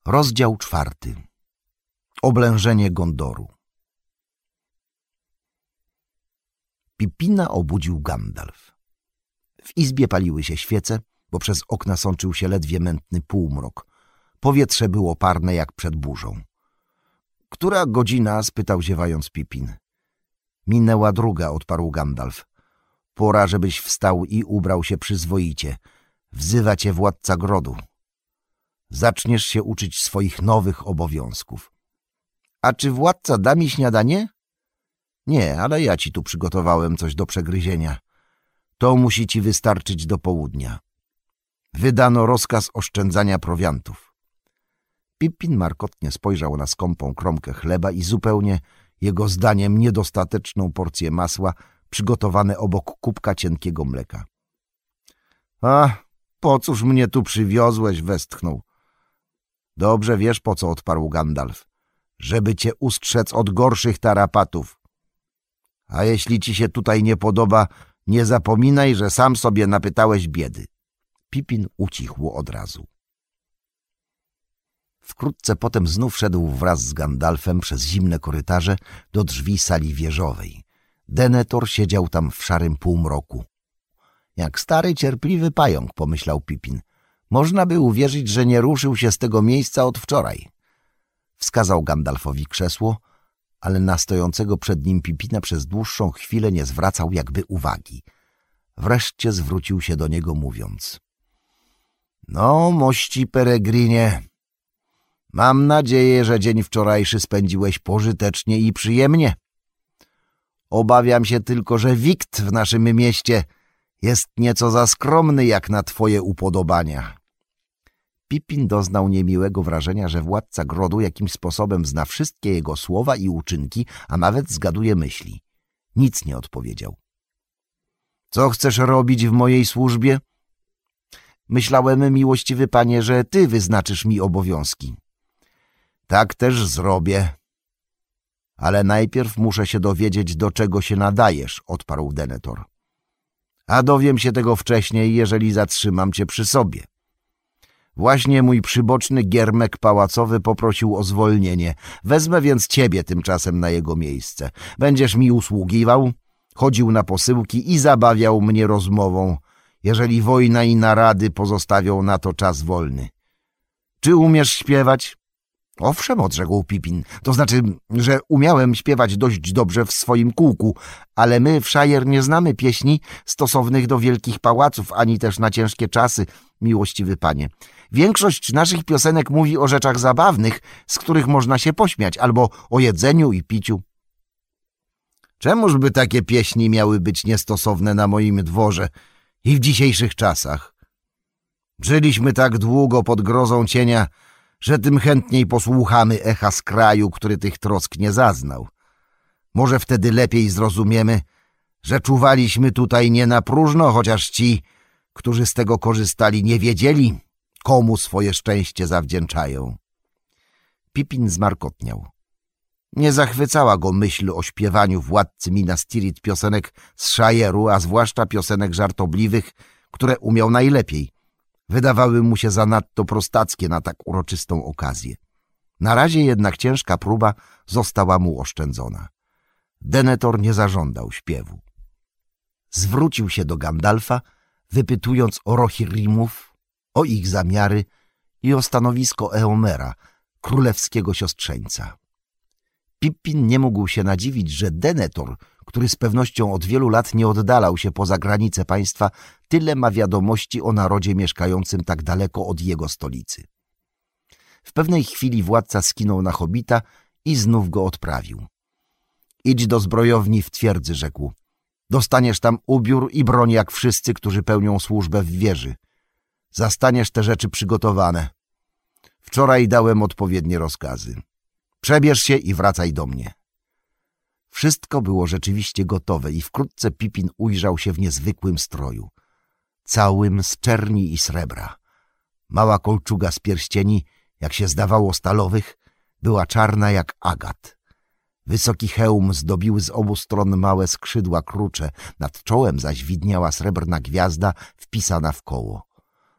Rozdział 4. Oblężenie Gondoru. Pippina obudził Gandalf. W izbie paliły się świece, bo przez okna sączył się ledwie mętny półmrok. Powietrze było parne jak przed burzą. — Która godzina? — spytał ziewając Pippin. — Minęła 2, odparł Gandalf. — Pora, żebyś wstał i ubrał się przyzwoicie. Wzywa cię władca Grodu. Zaczniesz się uczyć swoich nowych obowiązków. — A czy władca da mi śniadanie? — Nie, ale ja ci tu przygotowałem coś do przegryzienia. To musi ci wystarczyć do południa. Wydano rozkaz oszczędzania prowiantów. Pippin markotnie spojrzał na skąpą kromkę chleba i zupełnie, jego zdaniem, niedostateczną porcję masła przygotowane obok kubka cienkiego mleka. — A, po cóż mnie tu przywiozłeś? — westchnął. — Dobrze wiesz, po co, odparł Gandalf. Żeby cię ustrzec od gorszych tarapatów. A jeśli ci się tutaj nie podoba, nie zapominaj, że sam sobie napytałeś biedy. Pippin ucichł od razu. Wkrótce potem znów szedł wraz z Gandalfem przez zimne korytarze do drzwi sali wieżowej. Denethor siedział tam w szarym półmroku. Jak stary, cierpliwy pająk, pomyślał Pippin. Można by uwierzyć, że nie ruszył się z tego miejsca od wczoraj. Wskazał Gandalfowi krzesło, ale na stojącego przed nim Pippina przez dłuższą chwilę nie zwracał jakby uwagi. Wreszcie zwrócił się do niego mówiąc: — No, mości peregrinie, mam nadzieję, że dzień wczorajszy spędziłeś pożytecznie i przyjemnie. Obawiam się tylko, że wikt w naszym mieście jest nieco za skromny jak na twoje upodobania. Pippin doznał niemiłego wrażenia, że władca Grodu jakimś sposobem zna wszystkie jego słowa i uczynki, a nawet zgaduje myśli. Nic nie odpowiedział. — Co chcesz robić w mojej służbie? — Myślałem, miłościwy panie, że ty wyznaczysz mi obowiązki. — Tak też zrobię. Ale najpierw muszę się dowiedzieć, do czego się nadajesz — odparł Denethor. — A dowiem się tego wcześniej, jeżeli zatrzymam cię przy sobie. Właśnie mój przyboczny giermek pałacowy poprosił o zwolnienie. Wezmę więc ciebie tymczasem na jego miejsce. Będziesz mi usługiwał, chodził na posyłki i zabawiał mnie rozmową, jeżeli wojna i narady pozostawią na to czas wolny. Czy umiesz śpiewać? — Owszem, odrzekł Pippin. To znaczy, że umiałem śpiewać dość dobrze w swoim kółku, ale my w Shire nie znamy pieśni stosownych do wielkich pałaców, ani też na ciężkie czasy, miłościwy panie. Większość naszych piosenek mówi o rzeczach zabawnych, z których można się pośmiać, albo o jedzeniu i piciu. Czemuż by takie pieśni miały być niestosowne na moim dworze i w dzisiejszych czasach? Żyliśmy tak długo pod grozą cienia, że tym chętniej posłuchamy echa z kraju, który tych trosk nie zaznał. Może wtedy lepiej zrozumiemy, że czuwaliśmy tutaj nie na próżno, chociaż ci, którzy z tego korzystali, nie wiedzieli, komu swoje szczęście zawdzięczają. Pippin zmarkotniał. Nie zachwycała go myśl o śpiewaniu władcy Minas Tirith piosenek z Shire'u, a zwłaszcza piosenek żartobliwych, które umiał najlepiej. Wydawały mu się zanadto prostackie na tak uroczystą okazję. Na razie jednak ciężka próba została mu oszczędzona. Denethor nie zażądał śpiewu. Zwrócił się do Gandalfa, wypytując o Rohirrimów, o ich zamiary i o stanowisko Eomera, królewskiego siostrzeńca. Pippin nie mógł się nadziwić, że Denethor, który z pewnością od wielu lat nie oddalał się poza granice państwa, tyle ma wiadomości o narodzie mieszkającym tak daleko od jego stolicy. W pewnej chwili władca skinął na hobita i znów go odprawił. — Idź do zbrojowni w twierdzy — rzekł. — Dostaniesz tam ubiór i broń jak wszyscy, którzy pełnią służbę w wieży. Zastaniesz te rzeczy przygotowane. Wczoraj dałem odpowiednie rozkazy. Przebierz się i wracaj do mnie. Wszystko było rzeczywiście gotowe i wkrótce Pippin ujrzał się w niezwykłym stroju. Całym z czerni i srebra. Mała kolczuga z pierścieni, jak się zdawało stalowych, była czarna jak agat. Wysoki hełm zdobiły z obu stron małe skrzydła krucze, nad czołem zaś widniała srebrna gwiazda wpisana w koło.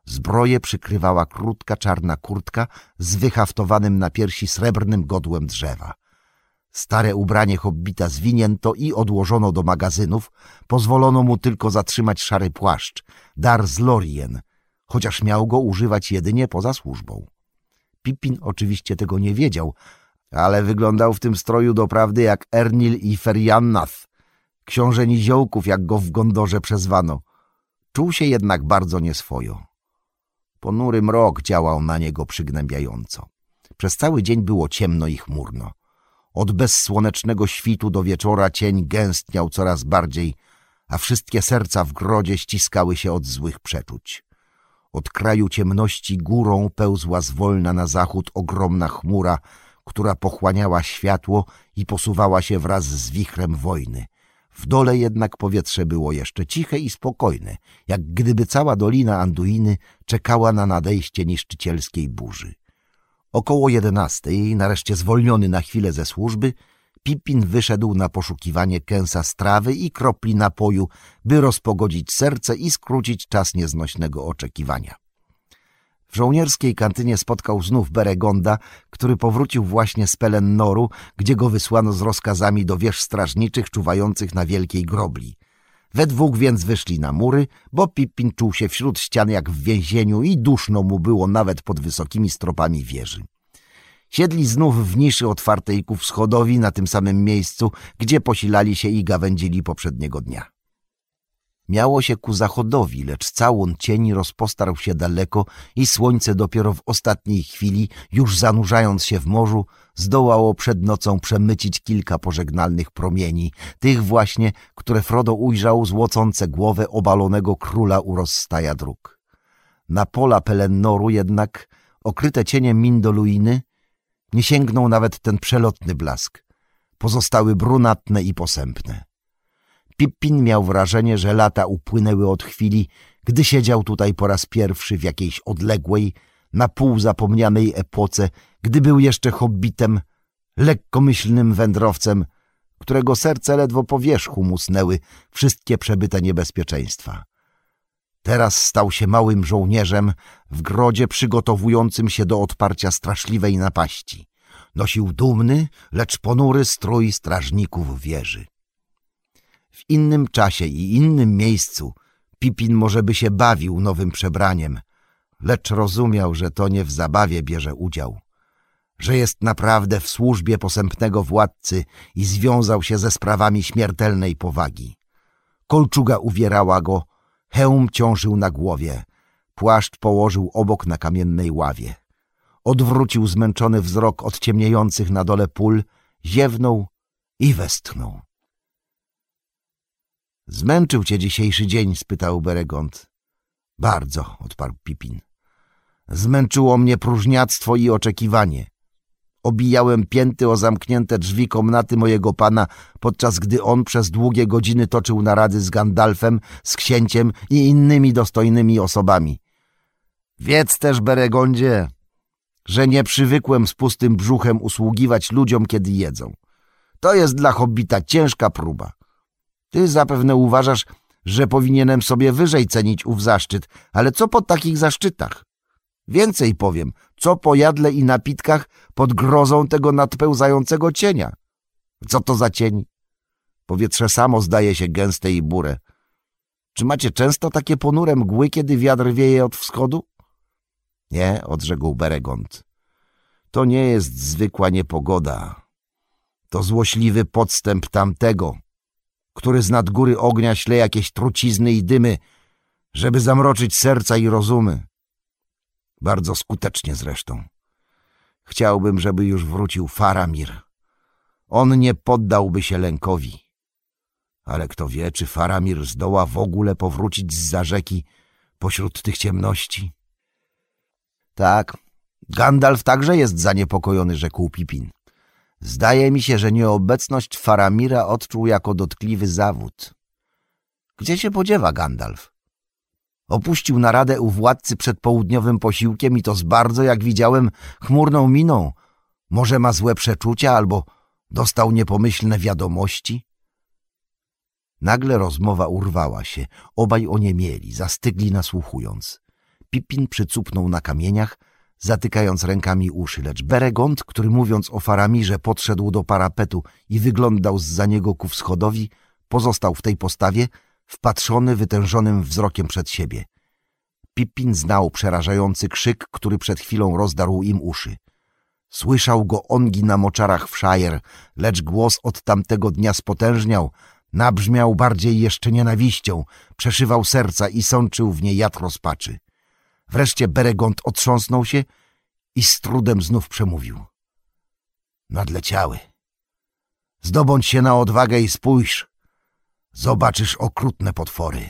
Zbroję przykrywała krótka czarna kurtka z wyhaftowanym na piersi srebrnym godłem drzewa. Stare ubranie hobbita zwinięto i odłożono do magazynów, pozwolono mu tylko zatrzymać szary płaszcz, dar z Lorien, chociaż miał go używać jedynie poza służbą. Pippin oczywiście tego nie wiedział, ale wyglądał w tym stroju doprawdy jak Ernil i Feriannath, książę Niziołków, jak go w Gondorze przezwano. Czuł się jednak bardzo nieswojo. Ponury mrok działał na niego przygnębiająco. Przez cały dzień było ciemno i chmurno. Od bezsłonecznego świtu do wieczora cień gęstniał coraz bardziej, a wszystkie serca w grodzie ściskały się od złych przeczuć. Od kraju ciemności górą pełzła zwolna na zachód ogromna chmura, która pochłaniała światło i posuwała się wraz z wichrem wojny. W dole jednak powietrze było jeszcze ciche i spokojne, jak gdyby cała dolina Anduiny czekała na nadejście niszczycielskiej burzy. Około 11:00, nareszcie zwolniony na chwilę ze służby, Pippin wyszedł na poszukiwanie kęsa strawy i kropli napoju, by rozpogodzić serce i skrócić czas nieznośnego oczekiwania. W żołnierskiej kantynie spotkał znów Beregonda, który powrócił właśnie z Pelennoru, gdzie go wysłano z rozkazami do wież strażniczych czuwających na wielkiej grobli. We dwóch więc wyszli na mury, bo Pippin czuł się wśród ścian jak w więzieniu i duszno mu było nawet pod wysokimi stropami wieży. Siedli znów w niszy otwartej ku wschodowi na tym samym miejscu, gdzie posilali się i gawędzili poprzedniego dnia. Miało się ku zachodowi, lecz całun cieni rozpostarł się daleko i słońce dopiero w ostatniej chwili, już zanurzając się w morzu, zdołało przed nocą przemycić kilka pożegnalnych promieni, tych właśnie, które Frodo ujrzał złocące głowę obalonego króla u rozstaja dróg. Na pola Pelennoru jednak, okryte cieniem Mindoluiny, nie sięgnął nawet ten przelotny blask. Pozostały brunatne i posępne. Pippin miał wrażenie, że lata upłynęły od chwili, gdy siedział tutaj po raz pierwszy w jakiejś odległej, na pół zapomnianej epoce, gdy był jeszcze hobbitem, lekkomyślnym wędrowcem, którego serce ledwo po wierzchu musnęły wszystkie przebyte niebezpieczeństwa. Teraz stał się małym żołnierzem w grodzie przygotowującym się do odparcia straszliwej napaści. Nosił dumny, lecz ponury strój strażników wieży. W innym czasie i innym miejscu Pippin może by się bawił nowym przebraniem, lecz rozumiał, że to nie w zabawie bierze udział, że jest naprawdę w służbie posępnego władcy i związał się ze sprawami śmiertelnej powagi. Kolczuga uwierała go, hełm ciążył na głowie, płaszcz położył obok na kamiennej ławie. Odwrócił zmęczony wzrok od ciemniejących na dole pól, ziewnął i westchnął. — Zmęczył cię dzisiejszy dzień? — spytał Beregond. — Bardzo — odparł Pippin. — Zmęczyło mnie próżniactwo i oczekiwanie. Obijałem pięty o zamknięte drzwi komnaty mojego pana, podczas gdy on przez długie godziny toczył narady z Gandalfem, z księciem i innymi dostojnymi osobami. Wiedz też, Beregondzie, że nie przywykłem z pustym brzuchem usługiwać ludziom, kiedy jedzą. To jest dla hobbita ciężka próba. Ty zapewne uważasz, że powinienem sobie wyżej cenić ów zaszczyt, ale co po takich zaszczytach? Więcej powiem, co po jadle i napitkach pod grozą tego nadpełzającego cienia. Co to za cień? Powietrze samo zdaje się gęste i bure. Czy macie często takie ponure mgły, kiedy wiatr wieje od wschodu? Nie, odrzekł Beregond. To nie jest zwykła niepogoda. To złośliwy podstęp tamtego, który z nad góry ognia śle jakieś trucizny i dymy, żeby zamroczyć serca i rozumy. Bardzo skutecznie zresztą. Chciałbym, żeby już wrócił Faramir. On nie poddałby się lękowi. Ale kto wie, czy Faramir zdoła w ogóle powrócić zza rzeki pośród tych ciemności? Tak, Gandalf także jest zaniepokojony, rzekł Pippin. Zdaje mi się, że nieobecność Faramira odczuł jako dotkliwy zawód. Gdzie się podziewa Gandalf? Opuścił naradę u władcy przed południowym posiłkiem i to z bardzo, jak widziałem, chmurną miną. Może ma złe przeczucia albo dostał niepomyślne wiadomości? Nagle rozmowa urwała się. Obaj oniemieli, zastygli nasłuchując. Pippin przycupnął na kamieniach, zatykając rękami uszy, lecz Beregond, który mówiąc o Faramirze podszedł do parapetu i wyglądał zza niego ku wschodowi, pozostał w tej postawie, wpatrzony wytężonym wzrokiem przed siebie. Pippin znał przerażający krzyk, który przed chwilą rozdarł im uszy. Słyszał go Ongi na moczarach w Shire, lecz głos od tamtego dnia spotężniał, nabrzmiał bardziej jeszcze nienawiścią, przeszywał serca i sączył w nie jad rozpaczy. Wreszcie Beregond otrząsnął się i z trudem znów przemówił. Nadleciały. Zdobądź się na odwagę i spójrz. Zobaczysz okrutne potwory.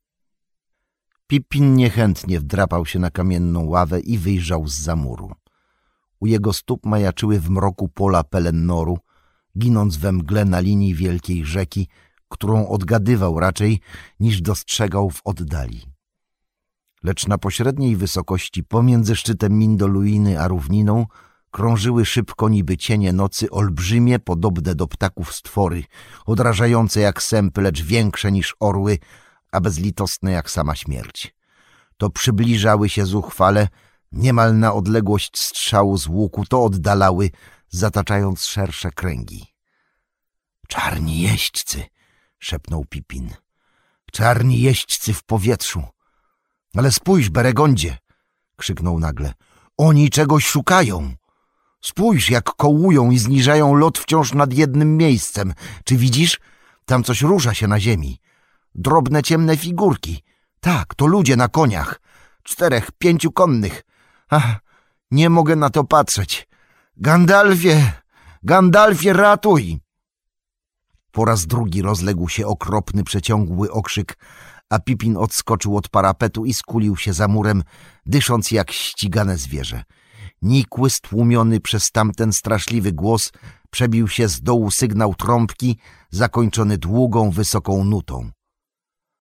Pippin niechętnie wdrapał się na kamienną ławę i wyjrzał zza muru. U jego stóp majaczyły w mroku pola Pelennoru, ginąc we mgle na linii wielkiej rzeki, którą odgadywał raczej niż dostrzegał w oddali. Lecz na pośredniej wysokości pomiędzy szczytem Mindoluiny a równiną krążyły szybko niby cienie nocy olbrzymie, podobne do ptaków stwory, odrażające jak sępy, lecz większe niż orły, a bezlitosne jak sama śmierć. To przybliżały się zuchwale, niemal na odległość strzału z łuku, to oddalały, zataczając szersze kręgi. Czarni jeźdźcy, szepnął Pippin. Czarni jeźdźcy w powietrzu. Ale spójrz, Beregondzie, krzyknął nagle. Oni czegoś szukają. Spójrz, jak kołują i zniżają lot wciąż nad jednym miejscem. Czy widzisz? Tam coś rusza się na ziemi. Drobne, ciemne figurki. Tak, to ludzie na koniach. 4, 5 konnych. Ach, nie mogę na to patrzeć. Gandalfie! Gandalfie, ratuj! Po raz drugi rozległ się okropny, przeciągły okrzyk, a Pippin odskoczył od parapetu i skulił się za murem, dysząc jak ścigane zwierzę. Nikły, stłumiony przez tamten straszliwy głos, przebił się z dołu sygnał trąbki, zakończony długą, wysoką nutą.